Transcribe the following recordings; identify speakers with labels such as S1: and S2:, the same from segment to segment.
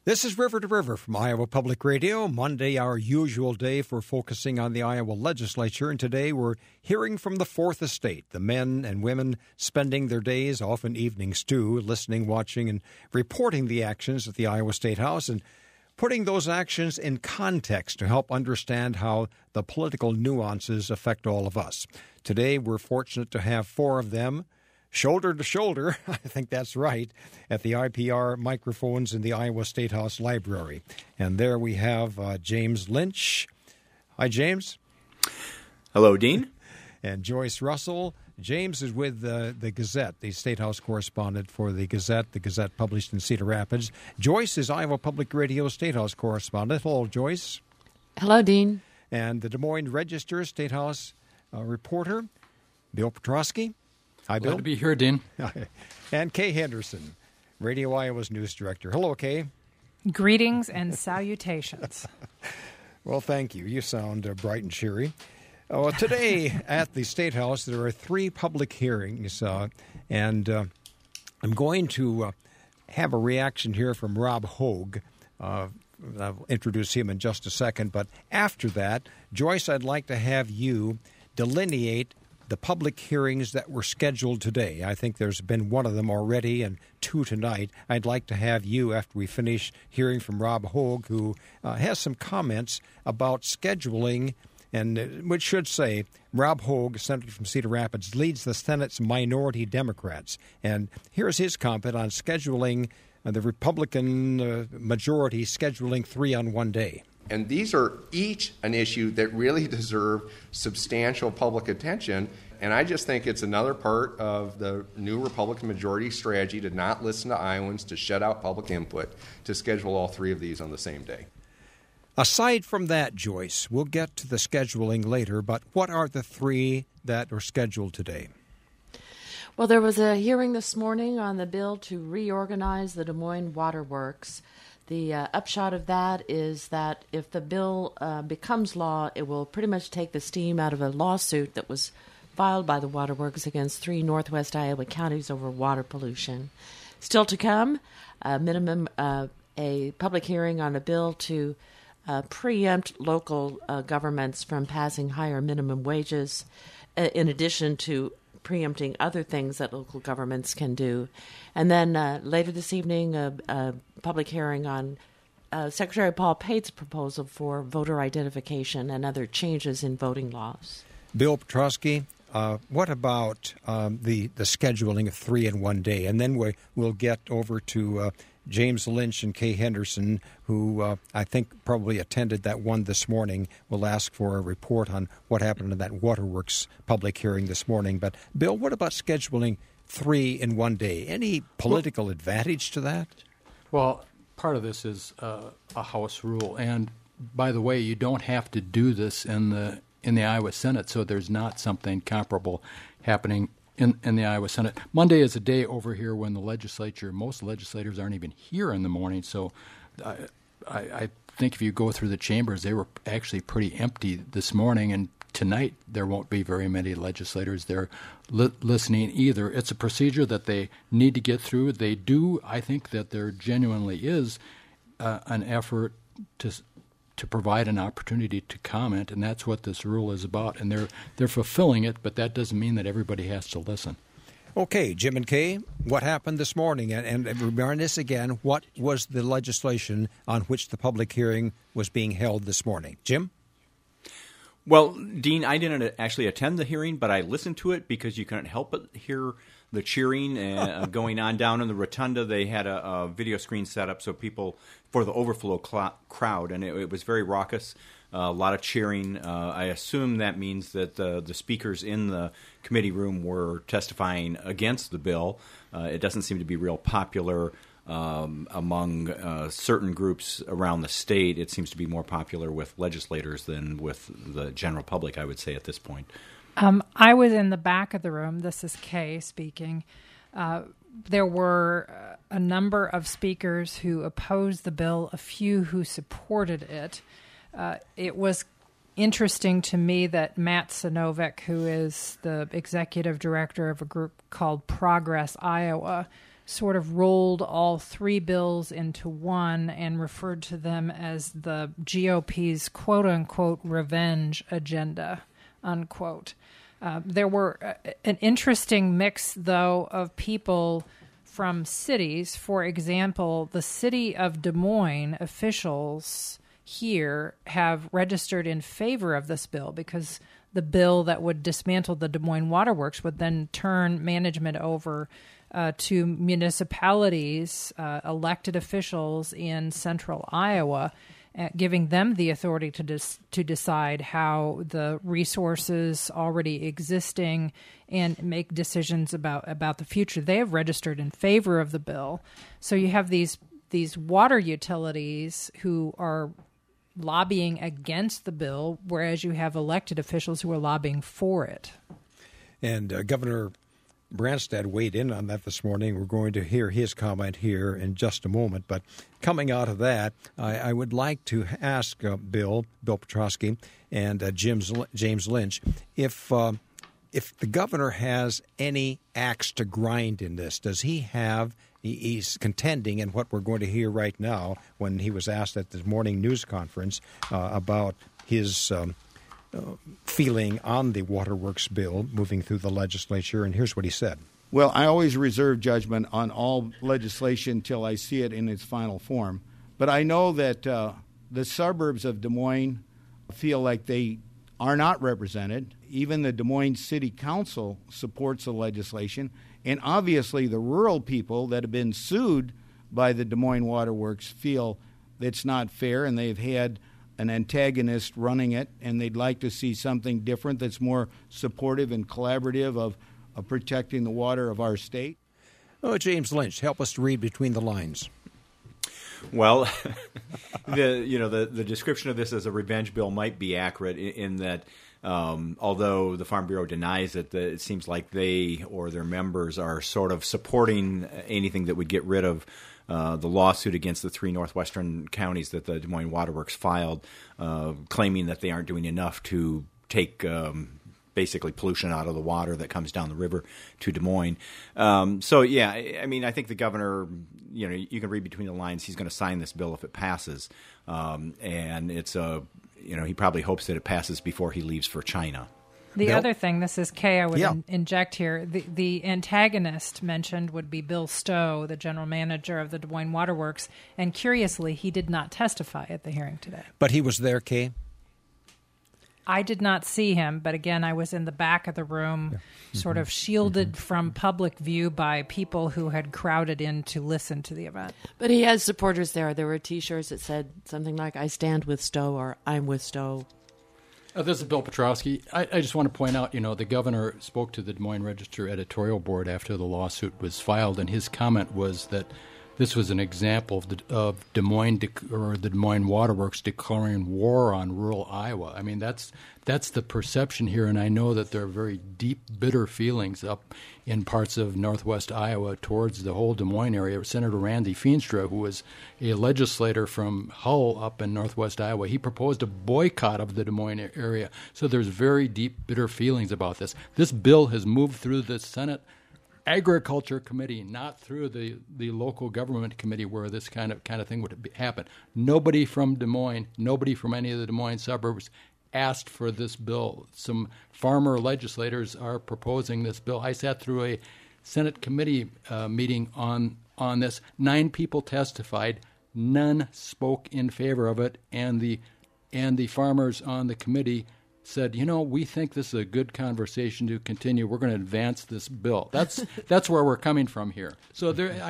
S1: This is River to River from Iowa Public Radio. Monday, our usual day for focusing on the Iowa legislature. And today we're hearing from the Fourth Estate, the men and women spending their days, often evenings too, listening, watching, and reporting the actions at the Iowa State House and putting those actions in context to help understand how the political nuances affect all of us. Today, we're fortunate to have four of them shoulder to shoulder, I think that's right, at the IPR microphones in the Iowa State House Library. And there we have James Lynch. Hi, James.
S2: Hello, Dean.
S1: And Joyce Russell. James is with the Gazette, the State House correspondent for the Gazette published in Cedar Rapids. Joyce is Iowa Public Radio State House correspondent. Hello, Joyce.
S3: Hello, Dean.
S1: And the Des Moines Register State House reporter, Bill Petrosky. Hi, Bill.
S4: Glad to be here, Dean.
S1: And Kay Henderson, Radio Iowa's news director. Hello, Kay.
S5: Greetings and salutations.
S1: Well, thank you. You sound bright and cheery. Today at the State House, there are three public hearings, and I'm going to have a reaction here from Rob Hogue. I'll introduce him in just a second, but after that, Joyce, I'd like to have you delineate the public hearings that were scheduled today. I think there's been one of them already and two tonight. I'd like to have you, after we finish hearing from Rob Hogue, who has some comments about scheduling, and which should say Rob Hogue, senator from Cedar Rapids, leads the Senate's minority Democrats. And here's his comment on scheduling, the Republican majority scheduling three on one day.
S6: And these are each an issue that really deserve substantial public attention. And I just think it's another part of the new Republican majority strategy to not listen to Iowans, to shut out public input, to schedule all three of these on the same day.
S1: Aside from that, Joyce, we'll get to the scheduling later, but what are the three that are scheduled today?
S3: Well, there was a hearing this morning on the bill to reorganize the Des Moines Water Works. The upshot of that is that if the bill becomes law, it will pretty much take the steam out of a lawsuit that was filed by the Waterworks against three northwest Iowa counties over water pollution. Still to come, a public hearing on a bill to preempt local governments from passing higher minimum wages, in addition to preempting other things that local governments can do. And then later this evening, a public hearing on Secretary Paul Pate's proposal for voter identification and other changes in voting laws.
S1: Bill Petrosky, what about the scheduling of three in one day? And then we'll get over to James Lynch and Kay Henderson, who I think probably attended that one this morning. We'll ask for a report on what happened in that Waterworks public hearing this morning. But, Bill, what about scheduling three in one day? Any political advantage to that?
S4: Well, part of this is a House rule. And, by the way, you don't have to do this in the Iowa Senate, so there's not something comparable happening in the Iowa Senate. Monday is a day over here when most legislators aren't even here in the morning. So I think if you go through the chambers, they were actually pretty empty this morning. And tonight there won't be very many legislators there listening either. It's a procedure that they need to get through. They do. I think that there genuinely is an effort to provide an opportunity to comment, and that's what this rule is about. And they're fulfilling it, but that doesn't mean that everybody has to listen.
S1: Okay, Jim and Kay, what happened this morning? And remind us again, what was the legislation on which the public hearing was being held this morning? Jim?
S2: Well, Dean, I didn't actually attend the hearing, but I listened to it because you couldn't help but hear the cheering going on down in the rotunda. They had a video screen set up so people for the overflow crowd, and it was very raucous. A lot of cheering. I assume that means that the speakers in the committee room were testifying against the bill. It doesn't seem to be real popular among certain groups around the state. It seems to be more popular with legislators than with the general public, I would say, at this point.
S5: I was in the back of the room. This is Kay speaking. There were a number of speakers who opposed the bill, a few who supported it. It was interesting to me that Matt Sinovic, who is the executive director of a group called Progress Iowa, sort of rolled all three bills into one and referred to them as the GOP's quote-unquote revenge agenda, unquote. There were an interesting mix, though, of people from cities. For example, the city of Des Moines officials here have registered in favor of this bill because the bill that would dismantle the Des Moines Waterworks would then turn management over to municipalities, elected officials in central Iowa, giving them the authority to decide how the resources already existing and make decisions about the future. They have registered in favor of the bill. So you have these water utilities who are lobbying against the bill, whereas you have elected officials who are lobbying for it. And
S1: Governor Branstad weighed in on that this morning. We're going to hear his comment here in just a moment. But coming out of that, I would like to ask Bill Petrosky and James Lynch if the governor has any axe to grind in this. Does he have? He's contending in what we're going to hear right now when he was asked at the morning news conference about his feeling on the Waterworks bill moving through the legislature, and here's what he said.
S7: Well, I always reserve judgment on all legislation till I see it in its final form. But I know that the suburbs of Des Moines feel like they are not represented. Even the Des Moines City Council supports the legislation. And obviously the rural people that have been sued by the Des Moines Waterworks feel it's not fair, and they've had an antagonist running it, and they'd like to see something different that's more supportive and collaborative of protecting the water of our state.
S1: Oh, James Lynch, help us to read between the lines.
S2: Well, the description of this as a revenge bill might be accurate in that although the Farm Bureau denies it, it seems like they or their members are sort of supporting anything that would get rid of the lawsuit against the three northwestern counties that the Des Moines Waterworks filed, claiming that they aren't doing enough to take basically pollution out of the water that comes down the river to Des Moines. So, yeah, I mean, I think the governor, you can read between the lines, he's going to sign this bill if it passes. And it's he probably hopes that it passes before he leaves for China.
S5: The
S1: Bill?
S5: other thing, this is Kay, I would inject here. The antagonist mentioned would be Bill Stowe, the general manager of the Des Moines Waterworks. And curiously, he did not testify at the hearing today.
S1: But he was there, Kay?
S5: I did not see him, but again, I was in the back of the room, sort of shielded from public view by people who had crowded in to listen to the event.
S3: But he has supporters there. There were T-shirts that said something like, "I stand with Stowe" or "I'm with Stowe."
S4: This is Bill Petrosky. I just want to point out, the governor spoke to the Des Moines Register editorial board after the lawsuit was filed, and his comment was that this was an example of Des Moines or the Des Moines Waterworks declaring war on rural Iowa. I mean, that's the perception here, and I know that there are very deep, bitter feelings up in parts of northwest Iowa towards the whole Des Moines area. Senator Randy Feenstra, who was a legislator from Hull up in northwest Iowa, he proposed a boycott of the Des Moines area. So there's very deep, bitter feelings about this. This bill has moved through the Senate Agriculture Committee, not through the local government committee where this kind of thing would happen. Nobody from Des Moines, nobody from any of the Des Moines suburbs asked for this bill. Some farmer legislators are proposing this bill. I sat through a Senate committee meeting on this. 9 people testified. None spoke in favor of it, and the farmers on the committee said, we think this is a good conversation to continue. We're going to advance this bill. That's where we're coming from here. So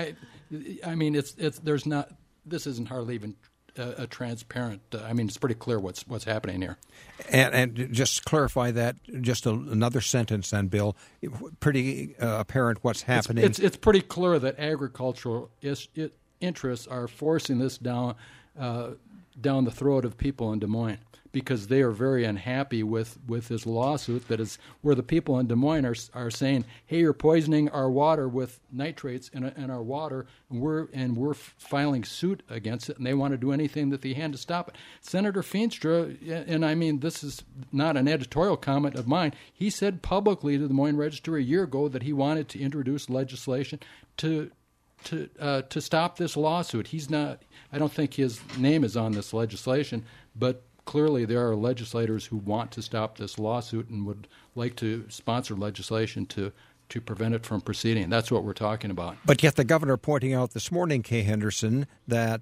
S4: this isn't hardly even a transparent. It's pretty clear what's happening here.
S1: And just clarify that. Just another sentence, then, Bill. Pretty apparent what's happening.
S4: It's pretty clear that agricultural interests are forcing this down the throat of people in Des Moines, because they are very unhappy with this lawsuit that is where the people in Des Moines are saying, hey, you're poisoning our water with nitrates in our water, and we're filing suit against it, and they want to do anything that they can to stop it. Senator Feenstra, and this is not an editorial comment of mine, he said publicly to the Des Moines Register a year ago that he wanted to introduce legislation to to stop this lawsuit. He's not. I don't think his name is on this legislation, but clearly there are legislators who want to stop this lawsuit and would like to sponsor legislation to prevent it from proceeding. That's what we're talking about.
S1: But yet the governor pointing out this morning, Kay Henderson, that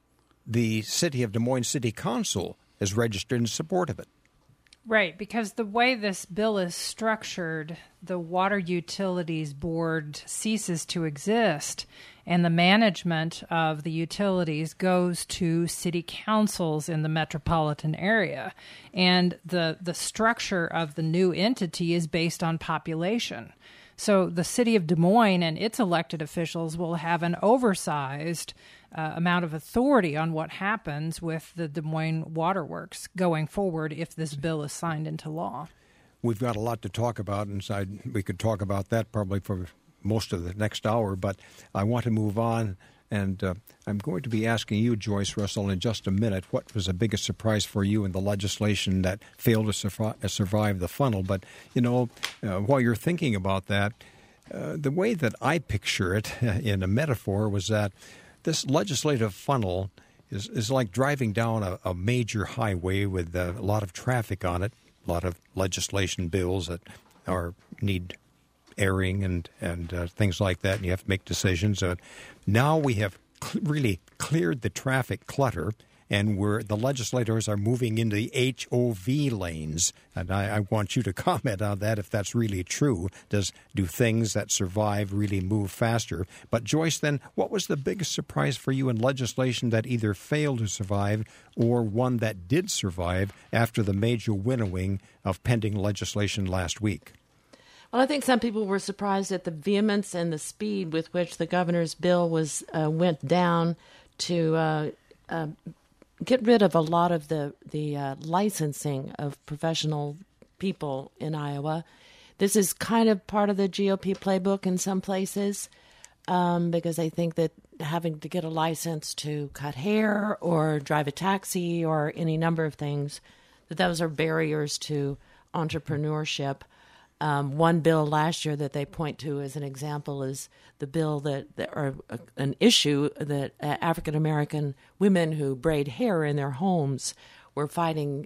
S1: the city of Des Moines City Council is registered in support of it.
S5: Right, because the way this bill is structured, the Water Utilities Board ceases to exist, and the management of the utilities goes to city councils in the metropolitan area. And the structure of the new entity is based on population. So the city of Des Moines and its elected officials will have an oversized amount of authority on what happens with the Des Moines Waterworks going forward if this bill is signed into law.
S1: We've got a lot to talk about inside. We could talk about that probably for most of the next hour, but I want to move on, and I'm going to be asking you, Joyce Russell, in just a minute, what was the biggest surprise for you in the legislation that failed to survive the funnel. But, while you're thinking about that, the way that I picture it in a metaphor was that this legislative funnel is like driving down a major highway with a lot of traffic on it, a lot of legislation bills that need airing and things like that, and you have to make decisions. Now we have really cleared the traffic clutter, and the legislators are moving into the HOV lanes. And I want you to comment on that if that's really true. Do things that survive really move faster? But Joyce, then, what was the biggest surprise for you in legislation that either failed to survive or one that did survive after the major winnowing of pending legislation last week?
S3: Well, I think some people were surprised at the vehemence and the speed with which the governor's bill went down to get rid of a lot of the licensing of professional people in Iowa. This is kind of part of the GOP playbook in some places, because I think that having to get a license to cut hair or drive a taxi or any number of things, those are barriers to entrepreneurship. One bill last year that they point to as an example is the bill an issue that African American women who braid hair in their homes were fighting,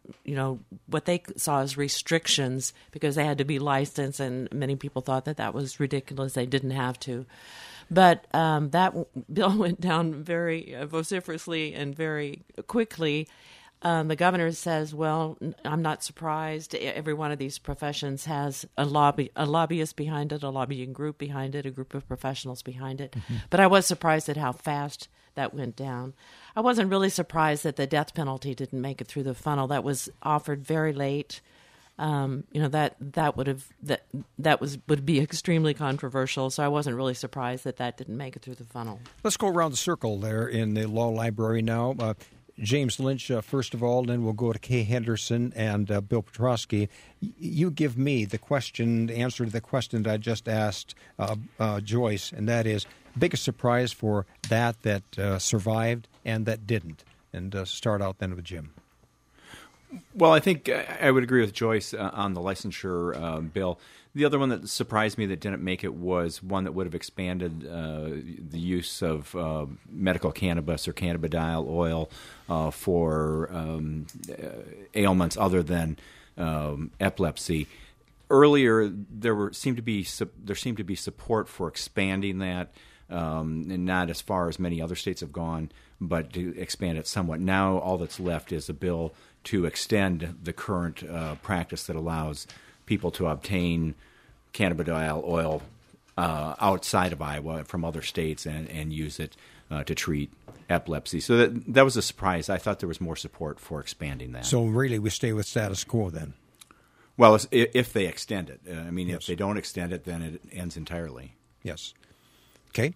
S3: what they saw as restrictions because they had to be licensed, and many people thought that was ridiculous. They didn't have to. But that bill went down very vociferously and very quickly. The governor says, well, I'm not surprised. Every one of these professions has a lobbyist behind it, a lobbying group behind it, a group of professionals behind it. Mm-hmm. But I was surprised at how fast that went down. I wasn't really surprised that the death penalty didn't make it through the funnel. That was offered very late. That would be extremely controversial. So I wasn't really surprised that didn't make it through the funnel.
S1: Let's go around the circle there in the law library now. James Lynch, first of all, then we'll go to Kay Henderson and Bill Petrosky. You give me the answer to the question that I just asked Joyce, and that is biggest surprise for that survived and that didn't. And start out then with Jim.
S2: Well, I think I would agree with Joyce on the licensure bill. The other one that surprised me that didn't make it was one that would have expanded the use of medical cannabis or cannabidiol oil for ailments other than epilepsy. Earlier, there seemed to be support for expanding that, and not as far as many other states have gone, but to expand it somewhat. Now, all that's left is a bill to extend the current practice that allows people to obtain cannabidiol oil outside of Iowa from other states and use it to treat epilepsy. So that was a surprise. I thought there was more support for expanding that.
S1: So really we stay with status quo then?
S2: Well, if they extend it. Yes. If they don't extend it, then it ends entirely.
S1: Yes. Okay.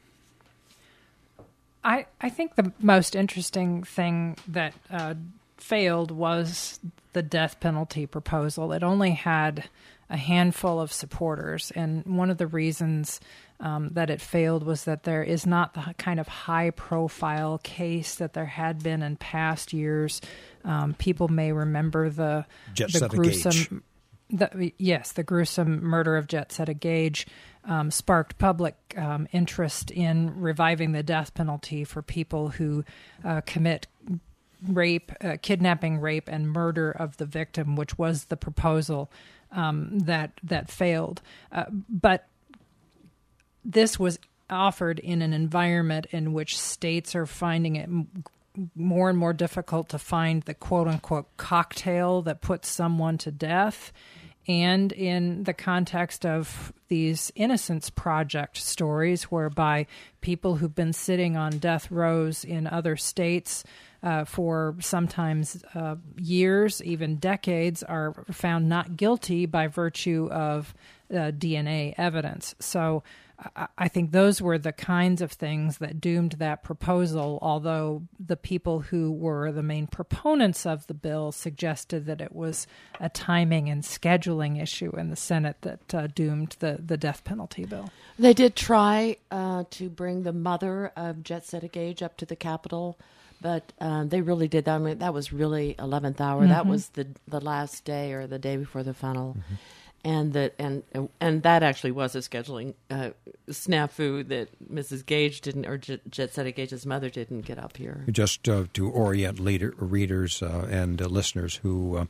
S5: I think the most interesting thing that failed was the death penalty proposal. It only had a handful of supporters, and one of the reasons that it failed was that there is not the kind of high-profile case that there had been in past years. People may remember the gruesome the gruesome murder of Jetsetta Gage sparked public interest in reviving the death penalty for people who commit rape, kidnapping, rape, and murder of the victim, which was the proposal that failed. But this was offered in an environment in which states are finding it more and more difficult to find the quote-unquote cocktail that puts someone to death. And in the context of these Innocence Project stories, whereby people who've been sitting on death rows in other states for sometimes years, even decades, are found not guilty by virtue of DNA evidence. So I think those were the kinds of things that doomed that proposal, although the people who were the main proponents of the bill suggested that it was a timing and scheduling issue in the Senate that doomed the death penalty bill.
S3: They did try to bring the mother of Jetsetta Gage up to the Capitol, but they really did that. I mean, that was really 11th hour. Mm-hmm. That was the last day or the day before the funnel. Mm-hmm. And that actually was a scheduling snafu that Mrs. Gage didn't, or Jetsetta Gage's mother didn't get up here.
S1: Just to orient readers and listeners who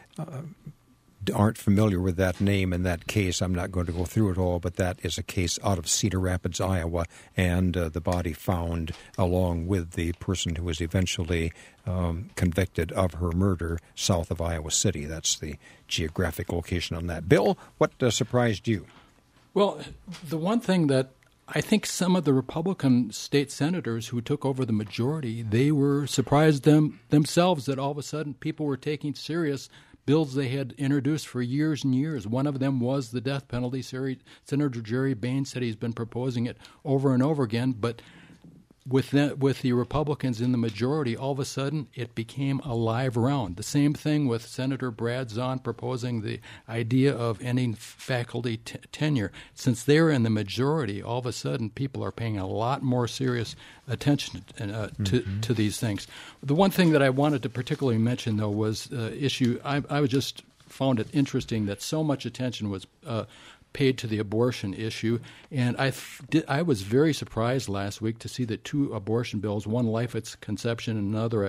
S1: aren't familiar with that name and that case, I'm not going to go through it all, but that is a case out of Cedar Rapids, Iowa, and the body found along with the person who was eventually convicted of her murder south of Iowa City. That's the geographic location on that. Bill, what surprised you?
S4: Well, the one thing that I think some of the Republican state senators who took over the majority, they were surprised themselves that all of a sudden people were taking serious bills they had introduced for years and years. One of them was the death penalty. Senator Jerry Bain said he's been proposing it over and over again, but with the Republicans in the majority, all of a sudden it became a live round. The same thing with Senator Brad Zahn proposing the idea of ending faculty tenure. Since they're in the majority, all of a sudden people are paying a lot more serious attention to these things. The one thing that I wanted to particularly mention, though, was issue. I just found it interesting that so much attention was paid to the abortion issue, and I was very surprised last week to see that two abortion bills, one life at conception and another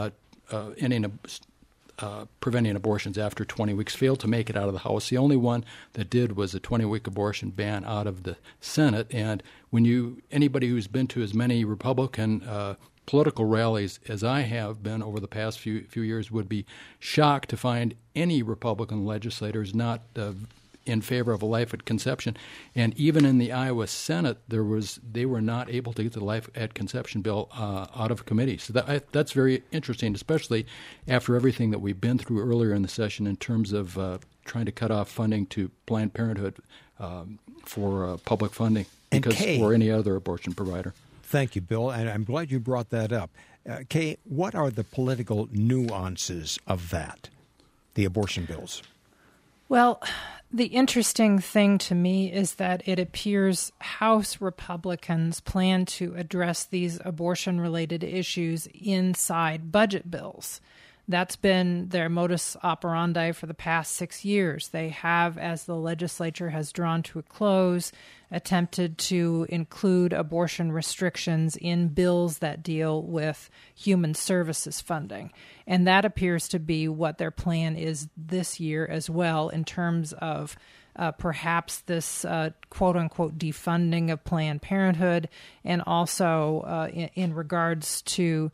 S4: preventing abortions after 20 weeks, failed to make it out of the House. The only one that did was a 20-week abortion ban out of the Senate. And when anybody who's been to as many Republican political rallies as I have been over the past few years would be shocked to find any Republican legislators not in favor of a life at conception. And even in the Iowa Senate, they were not able to get the life at conception bill out of committee. So that's very interesting, especially after everything that we've been through earlier in the session in terms of trying to cut off funding to Planned Parenthood for public funding or any other abortion provider.
S1: Thank you, Bill, and I'm glad you brought that up. Kay, what are the political nuances of that, the abortion bills?
S5: Well, the interesting thing to me is that it appears House Republicans plan to address these abortion-related issues inside budget bills. That's been their modus operandi for the past 6 years. They have, as the legislature has drawn to a close, attempted to include abortion restrictions in bills that deal with human services funding. And that appears to be what their plan is this year as well, in terms of perhaps this quote-unquote defunding of Planned Parenthood, and also in regards to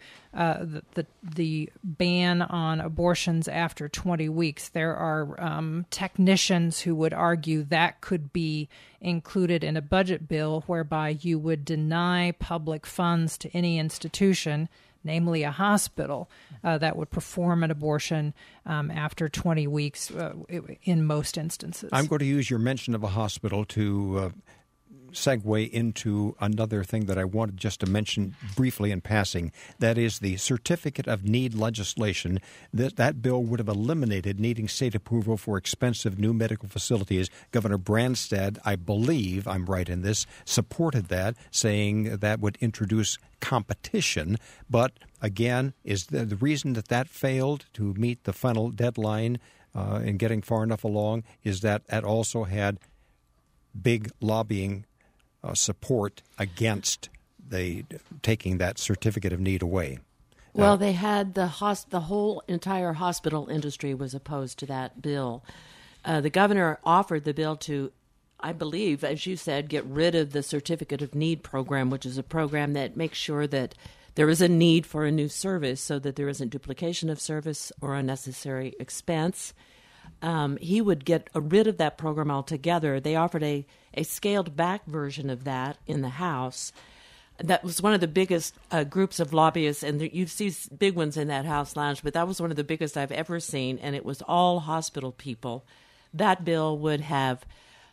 S5: the ban on abortions after 20 weeks. There are technicians who would argue that could be included in a budget bill whereby you would deny public funds to any institution, namely a hospital, that would perform an abortion after 20 weeks in most instances.
S1: I'm going to use your mention of a hospital to segue into another thing that I wanted just to mention briefly in passing. That is the Certificate of Need legislation. That bill would have eliminated needing state approval for expensive new medical facilities. Governor Branstad, I believe I'm right in this, supported that, saying that would introduce competition. But again, is the reason that failed to meet the final deadline in getting far enough along is that it also had big lobbying support against taking that certificate of need away.
S3: Well, they had the whole entire hospital industry was opposed to that bill. The governor offered the bill to, I believe, as you said, get rid of the Certificate of Need program, which is a program that makes sure that there is a need for a new service so that there isn't duplication of service or unnecessary expense. He would get rid of that program altogether. They offered a scaled-back version of that in the House. That was one of the biggest groups of lobbyists, and you see big ones in that House lounge, but that was one of the biggest I've ever seen, and it was all hospital people. That bill would have,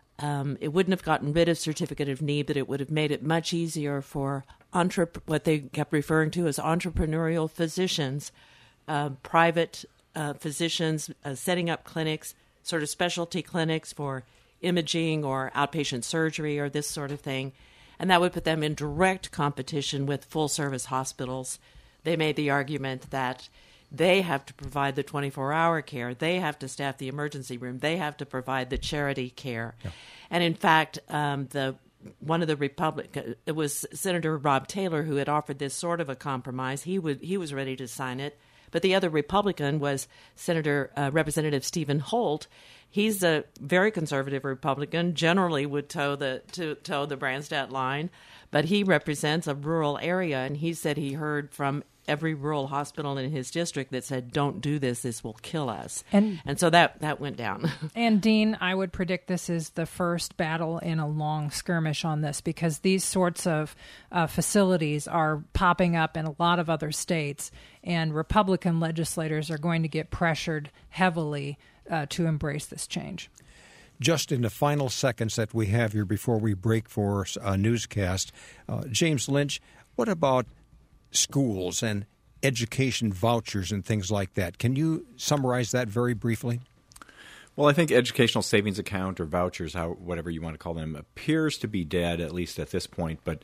S3: it wouldn't have gotten rid of Certificate of Need, but it would have made it much easier for what they kept referring to as entrepreneurial physicians, private physicians setting up clinics, sort of specialty clinics for imaging or outpatient surgery or this sort of thing. And that would put them in direct competition with full-service hospitals. They made the argument that they have to provide the 24-hour care. They have to staff the emergency room. They have to provide the charity care. Yeah. And in fact, one of the Republicans, it was Senator Rob Taylor who had offered this sort of a compromise. He was ready to sign it. But the other Republican was Representative Stephen Holt. He's a very conservative Republican, generally would toe the Branstad line, but he represents a rural area, and he said he heard from every rural hospital in his district that said, don't do this, this will kill us. And so that went down.
S5: And Dean, I would predict this is the first battle in a long skirmish on this, because these sorts of facilities are popping up in a lot of other states, and Republican legislators are going to get pressured heavily to embrace this change.
S1: Just in the final seconds that we have here before we break for a newscast, James Lynch, what about schools and education vouchers and things like that? Can you summarize that very briefly?
S2: Well, I think educational savings account or vouchers, whatever you want to call them, appears to be dead, at least at this point. But,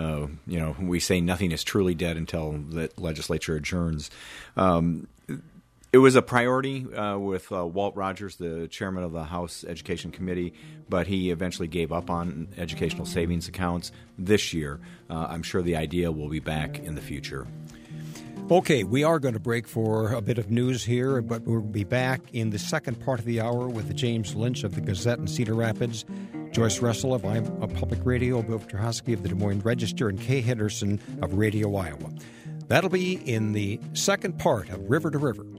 S2: we say nothing is truly dead until the legislature adjourns. It was a priority with Walt Rogers, the chairman of the House Education Committee, but he eventually gave up on educational savings accounts this year. I'm sure the idea will be back in the future.
S1: Okay, we are going to break for a bit of news here, but we'll be back in the second part of the hour with James Lynch of the Gazette in Cedar Rapids, Joyce Russell of Iowa Public Radio, Bill Petrosky of the Des Moines Register, and Kay Henderson of Radio Iowa. That'll be in the second part of River to River.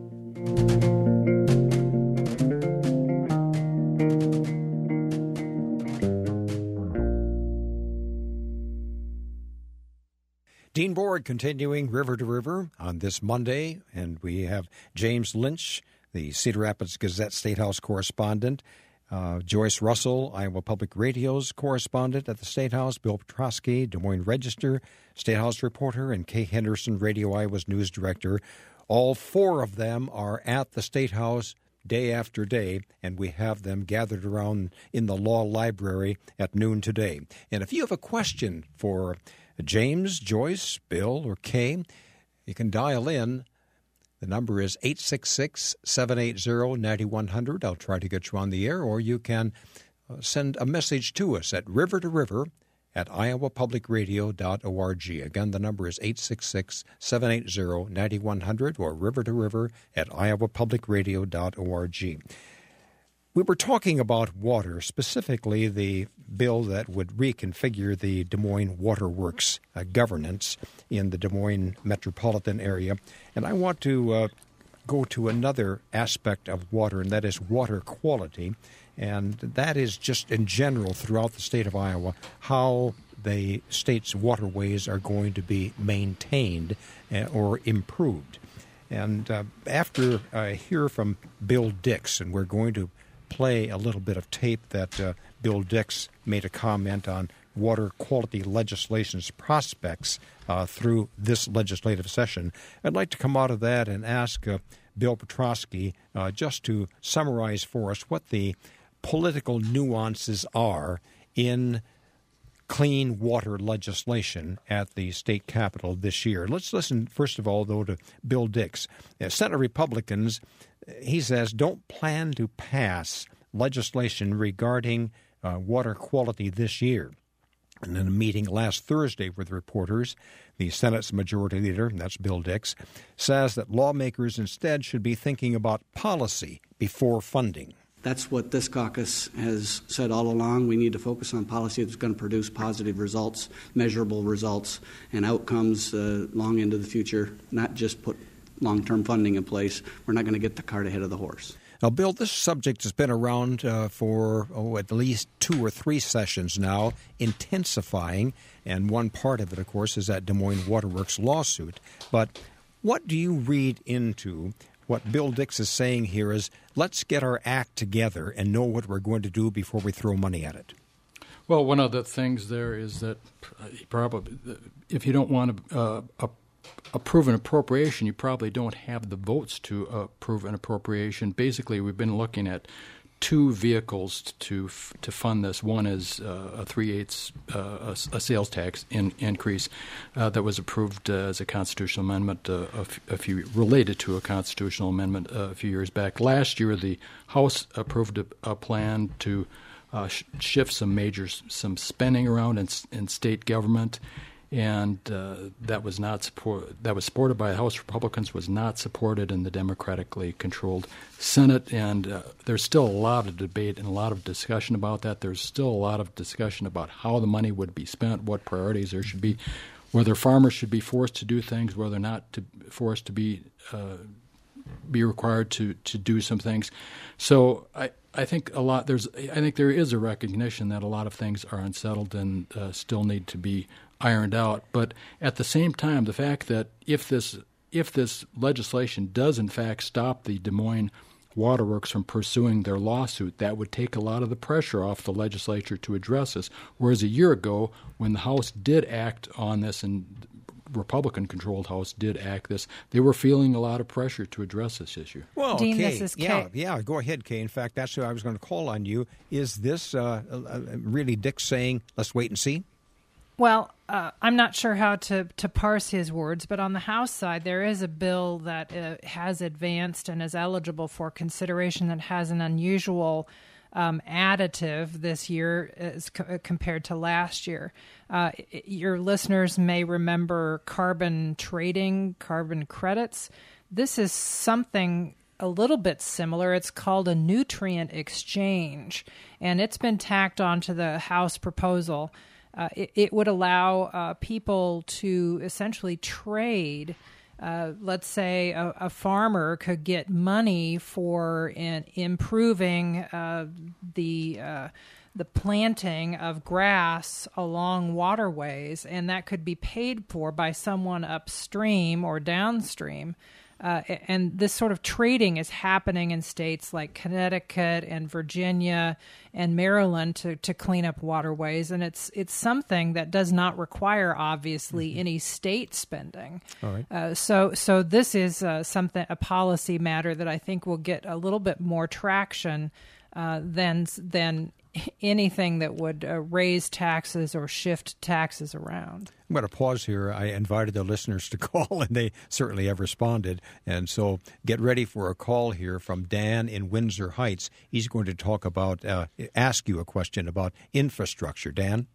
S1: Dean Borg continuing River to River on this Monday, and we have James Lynch, the Cedar Rapids Gazette State House correspondent, Joyce Russell, Iowa Public Radio's correspondent at the State House, Bill Petrosky, Des Moines Register, State House reporter, and Kay Henderson, Radio Iowa's news director. All four of them are at the State House day after day, and we have them gathered around in the law library at noon today. And if you have a question for James, Joyce, Bill, or Kay, you can dial in. The number is 866-780-9100. I'll try to get you on the air, or you can send a message to us at river2river@iowapublicradio.org. Again, the number is 866-780-9100 or river2river@iowapublicradio.org. We were talking about water, specifically the bill that would reconfigure the Des Moines Waterworks governance in the Des Moines metropolitan area. And I want to go to another aspect of water, and that is water quality. And that is just in general throughout the state of Iowa, how the state's waterways are going to be maintained or improved. And after I hear from Bill Dix, and we're going to play a little bit of tape that Bill Dix made a comment on water quality legislation's prospects through this legislative session. I'd like to come out of that and ask Bill Petrosky just to summarize for us what the political nuances are in clean water legislation at the state capitol this year. Let's listen, first of all, though, to Bill Dix. Senate Republicans, he says, don't plan to pass legislation regarding water quality this year. And in a meeting last Thursday with reporters, the Senate's majority leader, and that's Bill Dix, says that lawmakers instead should be thinking about policy before funding.
S8: That's what this caucus has said all along. We need to focus on policy that's going to produce positive results, measurable results, and outcomes long into the future, not just put long-term funding in place. We're not going to get the cart ahead of the horse.
S1: Now, Bill, this subject has been around for at least 2 or 3 sessions now, intensifying, and one part of it, of course, is that Des Moines Waterworks lawsuit. But what do you read into what Bill Dix is saying here is, let's get our act together and know what we're going to do before we throw money at it?
S4: Well, one of the things there is that probably, if you don't want to approve an appropriation, you probably don't have the votes to approve an appropriation. Basically, we've been looking at 2 vehicles to fund this. One is a 3/8 a sales tax increase that was approved as a constitutional amendment related to a constitutional amendment a few years back. Last year, the House approved a plan to shift some spending around in state government. And that was supported by the House Republicans, was not supported in the Democratically controlled Senate. And there's still a lot of debate and a lot of discussion about that. There's still a lot of discussion about how the money would be spent, what priorities there should be, whether farmers should be forced to do things, whether not forced to be required to do some things. So I think there is a recognition that a lot of things are unsettled and still need to be ironed out. But at the same time, the fact that if this legislation does in fact stop the Des Moines Waterworks from pursuing their lawsuit, that would take a lot of the pressure off the legislature to address this. Whereas a year ago, when the House did act on this, and Republican-controlled House did act this, they were feeling a lot of pressure to address this issue.
S1: Well,
S5: Dean,
S1: Kay,
S5: this is Kay.
S1: Yeah, go ahead, Kay. In fact, that's who I was going to call on you. Is this really Dick saying, let's wait and see?
S5: Well, I'm not sure how to parse his words, but on the House side, there is a bill that has advanced and is eligible for consideration that has an unusual additive this year as compared to last year. Your listeners may remember carbon trading, carbon credits. This is something a little bit similar. It's called a nutrient exchange, and it's been tacked onto the House proposal. It would allow people to essentially trade. Let's say a farmer could get money for improving the planting of grass along waterways, and that could be paid for by someone upstream or downstream. And this sort of trading is happening in states like Connecticut and Virginia and Maryland to clean up waterways, and it's something that does not require, obviously, any state spending.
S1: All right.
S5: So this is a policy matter that I think will get a little bit more traction than anything that would raise taxes or shift taxes around.
S1: I'm going to pause here. I invited the listeners to call, and they certainly have responded. And so get ready for a call here from Dan in Windsor Heights. He's going to talk about, ask you a question about infrastructure. Dan?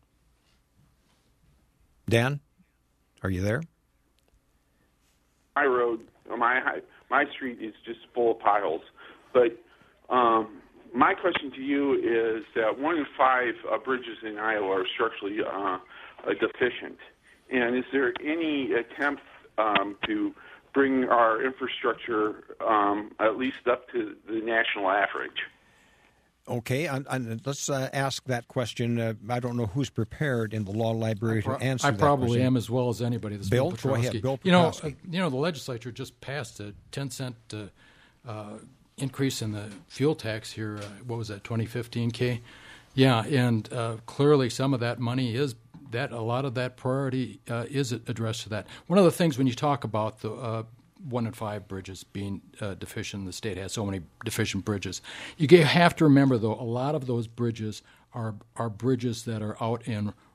S1: Dan? Are you there?
S9: My road, my street is just full of potholes. But my question to you is that 1 in 5 bridges in Iowa are structurally deficient. And is there any attempt to bring our infrastructure at least up to the national average?
S1: Okay, and let's ask that question. I don't know who's prepared in the law library to answer that.
S4: I probably
S1: question.
S4: am as well as anybody. This
S1: Bill,
S4: Bill
S1: go ahead. Bill
S4: Petrosky. The legislature just passed a 10-cent increase in the fuel tax here. What was that, 2015, Kay? Yeah, and clearly some of that money is that a lot of that priority is addressed to that. One of the things when you talk about the 1 in 5 bridges being deficient, the state has so many deficient bridges. You have to remember, though, a lot of those bridges are bridges that are out in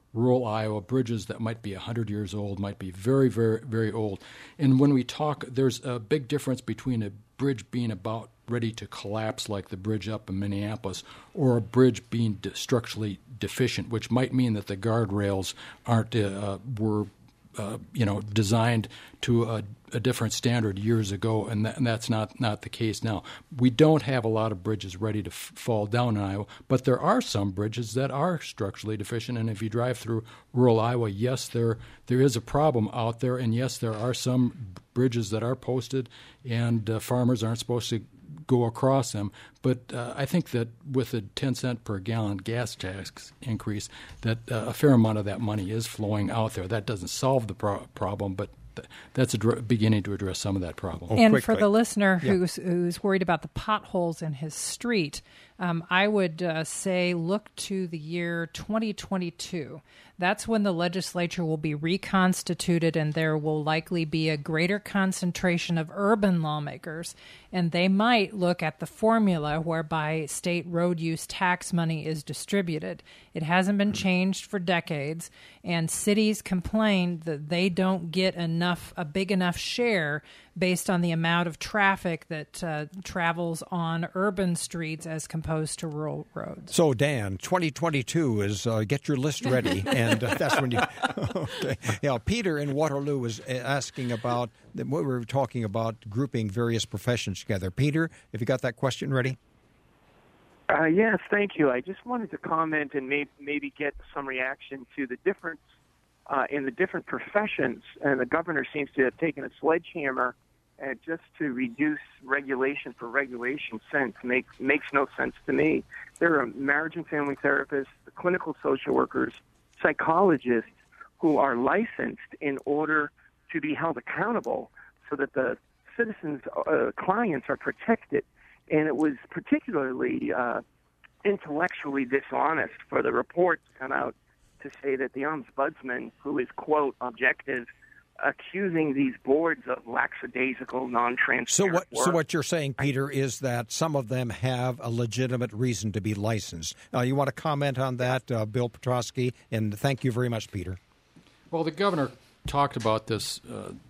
S4: rural Iowa, bridges that might be 100 years old, might be very, very, very old. And when we talk, there's a big difference between a bridge being about ready to collapse like the bridge up in Minneapolis or a bridge being structurally deficient, which might mean that the guardrails were designed to a different standard years ago, and that's not the case now. We don't have a lot of bridges ready to fall down in Iowa, but there are some bridges that are structurally deficient, and if you drive through rural Iowa, yes, there is a problem out there, and yes, there are some bridges that are posted, and farmers aren't supposed to go across them. But I think that with a 10-cent per gallon gas tax increase, that a fair amount of that money is flowing out there. That doesn't solve the problem, but that's beginning to address some of that problem.
S5: And
S1: quickly.
S5: for the listener who's worried about the potholes in his street, I would say look to the year 2022. That's when the legislature will be reconstituted, and there will likely be a greater concentration of urban lawmakers, and they might look at the formula whereby state road use tax money is distributed. It hasn't been changed for decades, and cities complain that they don't get a big enough share based on the amount of traffic that travels on urban streets as composed to rural roads.
S1: So, Dan, 2022 is get your list ready, and that's when you. Okay. Yeah, Peter in Waterloo was asking about what we were talking about, grouping various professions together. Peter, have you got that question ready?
S10: Yes, thank you. I just wanted to comment and maybe get some reaction to the difference in the different professions. And the governor seems to have taken a sledgehammer just to reduce regulation for regulation's sense. Makes no sense to me. There are marriage and family therapists, clinical social workers, psychologists who are licensed in order to be held accountable so that the citizens' clients are protected. And it was particularly intellectually dishonest for the report to come out to say that the ombudsman, who is, quote, objective, accusing these boards of lackadaisical, non-transparent work.
S1: So what you're saying, Peter, is that some of them have a legitimate reason to be licensed. You want to comment on that, Bill Petrosky? And thank you very much, Peter.
S4: Well, the governor talked about this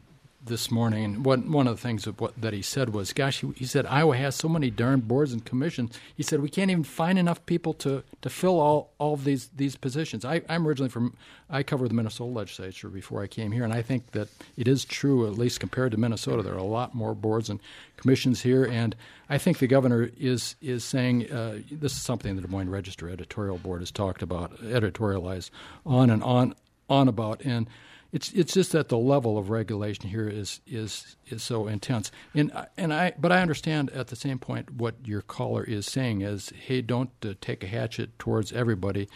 S4: this morning, and one of the things that he said was, gosh, he said, Iowa has so many darn boards and commissions. He said, we can't even find enough people to fill all of these positions. I'm originally I covered the Minnesota legislature before I came here, and I think that it is true, at least compared to Minnesota, there are a lot more boards and commissions here, and I think the governor is saying, this is something the Des Moines Register editorial board has talked about, editorialized on and on about, and it's just that the level of regulation here is so intense, but I understand at the same point what your caller is saying is, hey, don't take a hatchet towards everybody.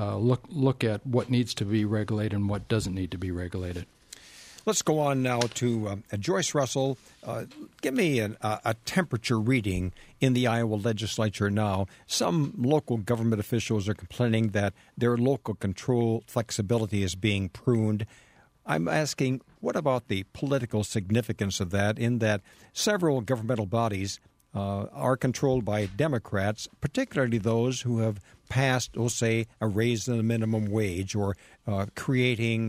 S4: Look at what needs to be regulated and what doesn't need to be regulated.
S1: Let's go on now to Joyce Russell. Give me a temperature reading in the Iowa legislature now. Some local government officials are complaining that their local control flexibility is being pruned. I'm asking, what about the political significance of that, in that several governmental bodies are controlled by Democrats, particularly those who have passed, we'll say, a raise in the minimum wage or creating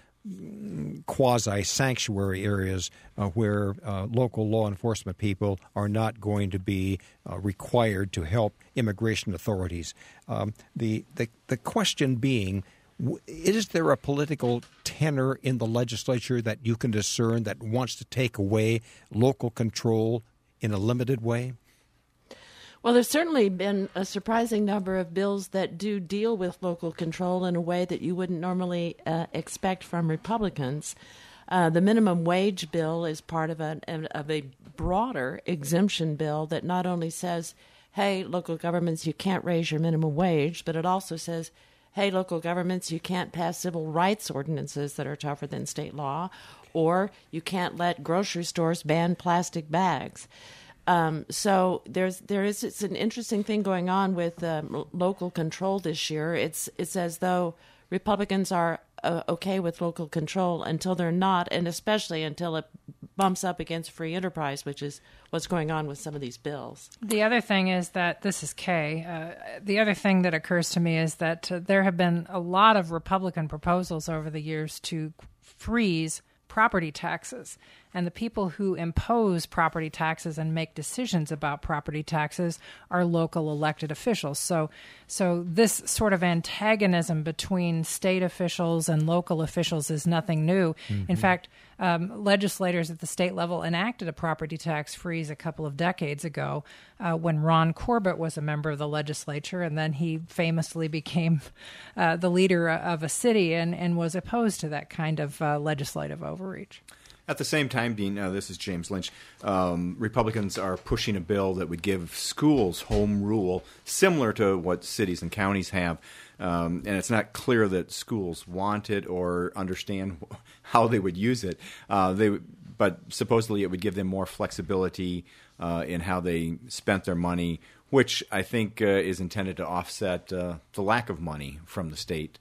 S1: quasi-sanctuary areas where local law enforcement people are not going to be required to help immigration authorities. The question being, is there a political tenor in the legislature that you can discern that wants to take away local control in a limited way?
S3: Well, there's certainly been a surprising number of bills that do deal with local control in a way that you wouldn't normally expect from Republicans. The minimum wage bill is part of a broader exemption bill that not only says, hey, local governments, you can't raise your minimum wage, but it also says, hey, local governments, you can't pass civil rights ordinances that are tougher than state law, or you can't let grocery stores ban plastic bags. So it's an interesting thing going on with local control this year. It's as though Republicans are okay with local control until they're not, and especially until it bumps up against free enterprise, which is what's going on with some of these bills.
S5: The other thing is that, this is Kay, the other thing that occurs to me is that there have been a lot of Republican proposals over the years to freeze property taxes. And the people who impose property taxes and make decisions about property taxes are local elected officials. So this sort of antagonism between state officials and local officials is nothing new. Mm-hmm. In fact, legislators at the state level enacted a property tax freeze a couple of decades ago when Ron Corbett was a member of the legislature, and then he famously became the leader of a city and was opposed to that kind of legislative overreach.
S2: At the same time, Dean, this is James Lynch, Republicans are pushing a bill that would give schools home rule, similar to what cities and counties have. And it's not clear that schools want it or understand how they would use it. But supposedly it would give them more flexibility in how they spent their money, which I think is intended to offset the lack of money from the state,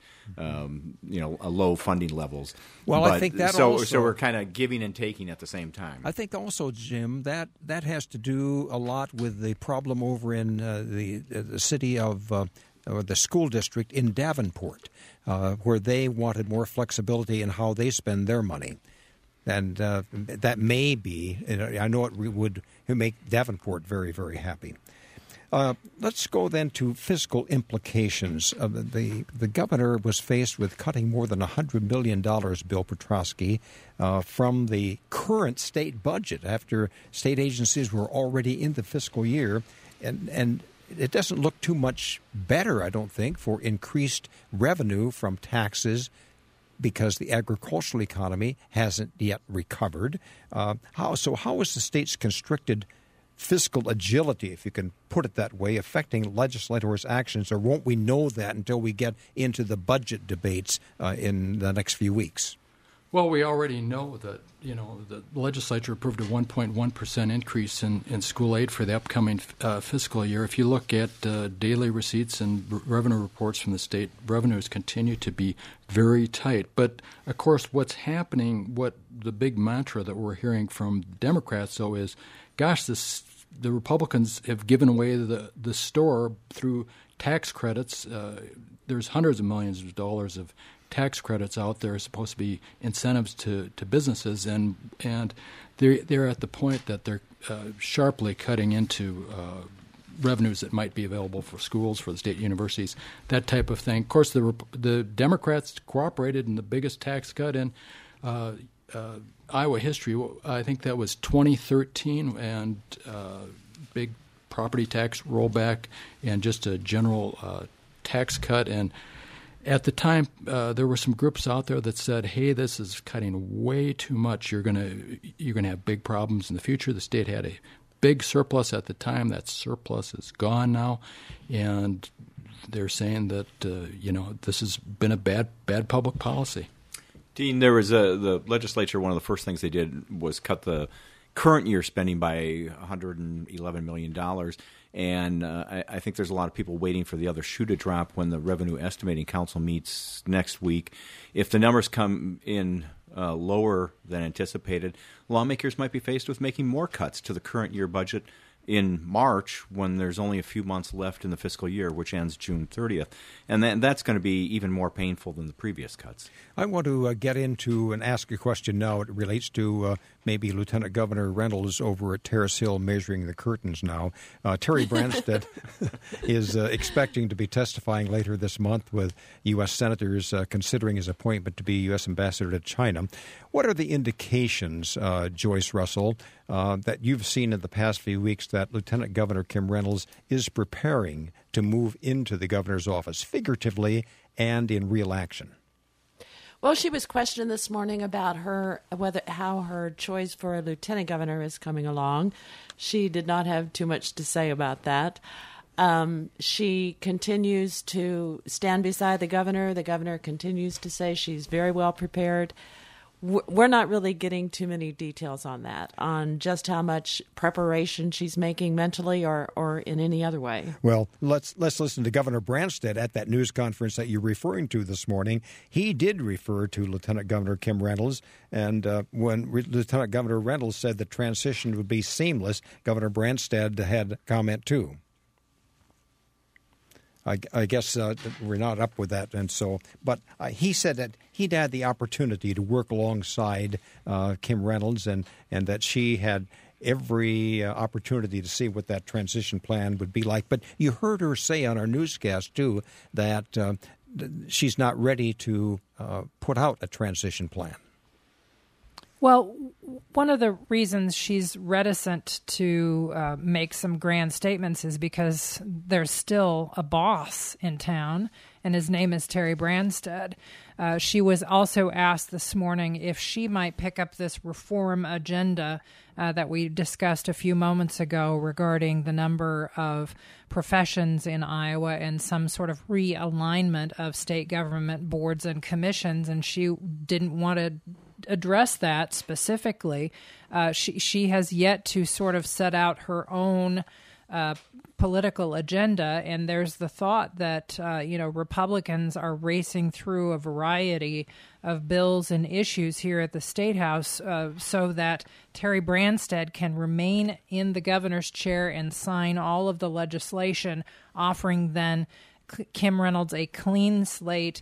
S2: low funding levels.
S1: Well,
S2: but,
S1: I think that
S2: so we're kind of giving and taking at the same time.
S1: I think also, Jim, that has to do a lot with the problem over in the city of or the school district in Davenport, where they wanted more flexibility in how they spend their money. And that may be, I know it would make Davenport very, very happy. Let's go then to fiscal implications. The governor was faced with cutting more than $100 million, Bill Petrosky, from the current state budget after state agencies were already in the fiscal year. And it doesn't look too much better, I don't think, for increased revenue from taxes because the agricultural economy hasn't yet recovered. How is the state's constricted fiscal agility, if you can put it that way, affecting legislators' actions, or won't we know that until we get into the budget debates in the next few weeks?
S4: Well, we already know that, the legislature approved a 1.1% increase in school aid for the upcoming fiscal year. If you look at daily receipts and revenue reports from the state, revenues continue to be very tight. But, of course, what's happening, what the big mantra that we're hearing from Democrats, though, is, gosh, the Republicans have given away the store through tax credits. There's hundreds of millions of dollars of tax credits out there, supposed to be incentives to businesses, and they're at the point that they're sharply cutting into revenues that might be available for schools, for the state universities, that type of thing. Of course, the Democrats cooperated in the biggest tax cut in Iowa history. I think that was 2013, and big property tax rollback and just a general tax cut. And at the time, there were some groups out there that said, "Hey, this is cutting way too much. You're gonna have big problems in the future." The state had a big surplus at the time. That surplus is gone now, and they're saying that this has been a bad public policy.
S2: Dean, there was the legislature. One of the first things they did was cut the current year spending by $111 million. And I think there's a lot of people waiting for the other shoe to drop when the Revenue Estimating Council meets next week. If the numbers come in lower than anticipated, lawmakers might be faced with making more cuts to the current year budget in March when there's only a few months left in the fiscal year, which ends June 30th. And that's going to be even more painful than the previous cuts.
S1: I want to get into and ask a question now. It relates to maybe Lieutenant Governor Reynolds over at Terrace Hill measuring the curtains now. Terry Branstad is expecting to be testifying later this month with U.S. senators considering his appointment to be U.S. ambassador to China. What are the indications, Joyce Russell, that you've seen in the past few weeks that Lieutenant Governor Kim Reynolds is preparing to move into the governor's office, figuratively and in real action?
S3: Well, she was questioned this morning about how her choice for a lieutenant governor is coming along. She did not have too much to say about that. She continues to stand beside the governor. The governor continues to say she's very well prepared. We're not really getting too many details on that, on just how much preparation she's making mentally or in any other way.
S1: Well, let's listen to Governor Branstad at that news conference that you're referring to this morning. He did refer to Lieutenant Governor Kim Reynolds, and when Lieutenant Governor Reynolds said the transition would be seamless, Governor Branstad had a comment too. I guess we're not up with that, and so. But he said that he'd had the opportunity to work alongside Kim Reynolds, and that she had every opportunity to see what that transition plan would be like. But you heard her say on our newscast too that she's not ready to put out a transition plan.
S5: Well, one of the reasons she's reticent to make some grand statements is because there's still a boss in town, and his name is Terry Branstad. She was also asked this morning if she might pick up this reform agenda that we discussed a few moments ago regarding the number of professions in Iowa and some sort of realignment of state government boards and commissions, and she didn't want to address that specifically. She has yet to sort of set out her own political agenda, and there's the thought that Republicans are racing through a variety of bills and issues here at the State House so that Terry Branstad can remain in the governor's chair and sign all of the legislation, offering then Kim Reynolds a clean slate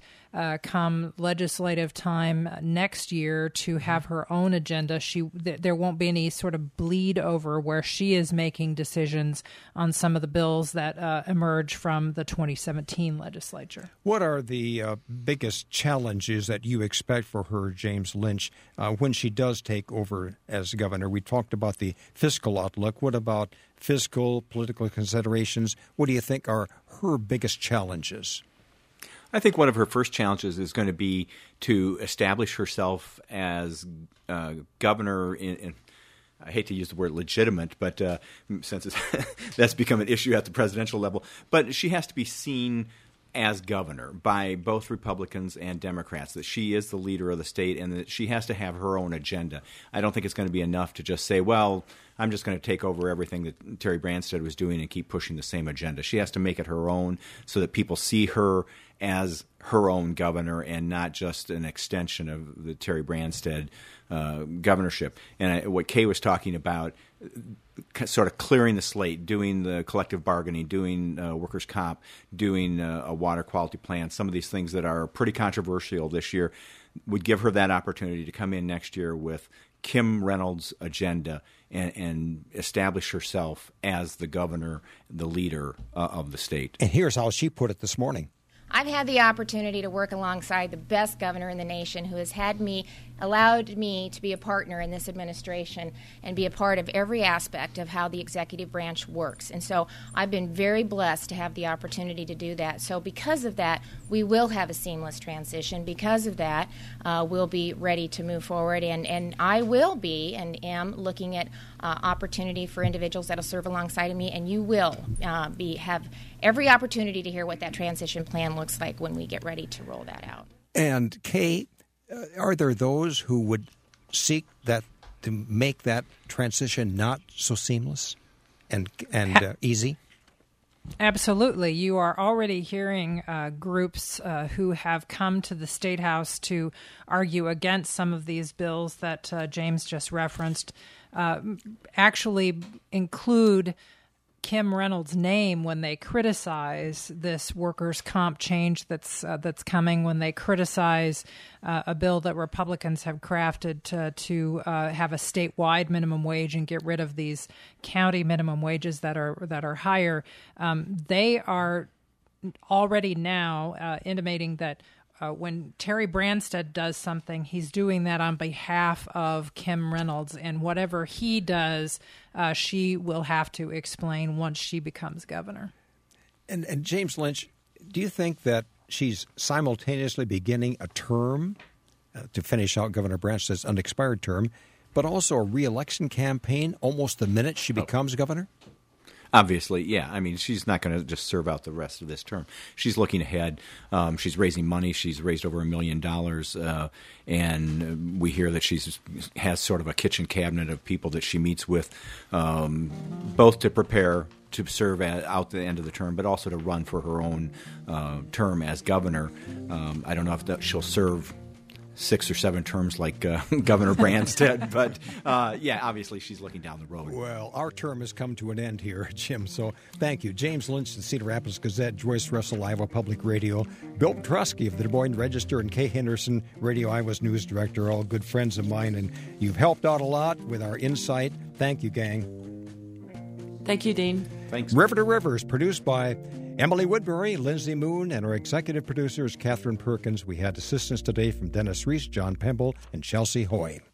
S5: come legislative time next year to have her own agenda. There won't be any sort of bleed over where she is making decisions on some of the bills that emerge from the 2017 legislature.
S1: What are the biggest challenges that you expect for her, James Lynch, when she does take over as governor? We talked about the fiscal outlook. What about fiscal, political considerations? What do you think are her biggest challenges?
S2: I think one of her first challenges is going to be to establish herself as governor in I hate to use the word legitimate, but since that's become an issue at the presidential level, but she has to be seen as governor by both Republicans and Democrats, that she is the leader of the state and that she has to have her own agenda. I don't think it's going to be enough to just say, well, I'm just going to take over everything that Terry Branstad was doing and keep pushing the same agenda. She has to make it her own so that people see her as her own governor and not just an extension of the Terry Branstad governorship. And what Kay was talking about, sort of clearing the slate, doing the collective bargaining, doing workers' comp, doing a water quality plan, some of these things that are pretty controversial this year, would give her that opportunity to come in next year with Kim Reynolds' agenda and establish herself as the governor, the leader of the state.
S1: And here's how she put it this morning.
S11: I've had the opportunity to work alongside the best governor in the nation who has allowed me to be a partner in this administration and be a part of every aspect of how the executive branch works. And so I've been very blessed to have the opportunity to do that. So because of that, we will have a seamless transition. Because of that, we'll be ready to move forward. And I will be and am looking at opportunity for individuals that will serve alongside of me, and you will have every opportunity to hear what that transition plan looks like when we get ready to roll that out.
S1: And Kay, are there those who would seek that to make that transition not so seamless and easy?
S5: Absolutely. You are already hearing groups who have come to the State House to argue against some of these bills that James just referenced, actually include Kim Reynolds' name when they criticize this workers' comp change that's coming, when they criticize a bill that Republicans have crafted to have a statewide minimum wage and get rid of these county minimum wages that are higher. They are already now intimating that when Terry Branstad does something, he's doing that on behalf of Kim Reynolds, and whatever he does, she will have to explain once she becomes governor.
S1: And James Lynch, do you think that she's simultaneously beginning a term to finish out Governor Branstad's unexpired term, but also a re-election campaign almost the minute she becomes governor?
S2: Obviously, yeah. I mean, she's not going to just serve out the rest of this term. She's looking ahead. She's raising money. She's raised over $1 million, and we hear that she has sort of a kitchen cabinet of people that she meets with, both to prepare to serve out the end of the term, but also to run for her own term as governor. I don't know if she'll serve 6 or 7 terms like Governor Branstad, but yeah, obviously she's looking down the road.
S1: Well, our term has come to an end here, Jim, so thank you. James Lynch, the Cedar Rapids Gazette, Joyce Russell, Iowa Public Radio, Bill Petrusky of the Des Moines Register, and Kay Henderson, Radio Iowa's news director, all good friends of mine, and you've helped out a lot with our insight. Thank you, gang.
S3: Thank you, Dean.
S2: Thanks.
S1: River to River is produced by Emily Woodbury, Lindsay Moon, and our executive producer is Catherine Perkins. We had assistance today from Dennis Reese, John Pemble, and Chelsea Hoy.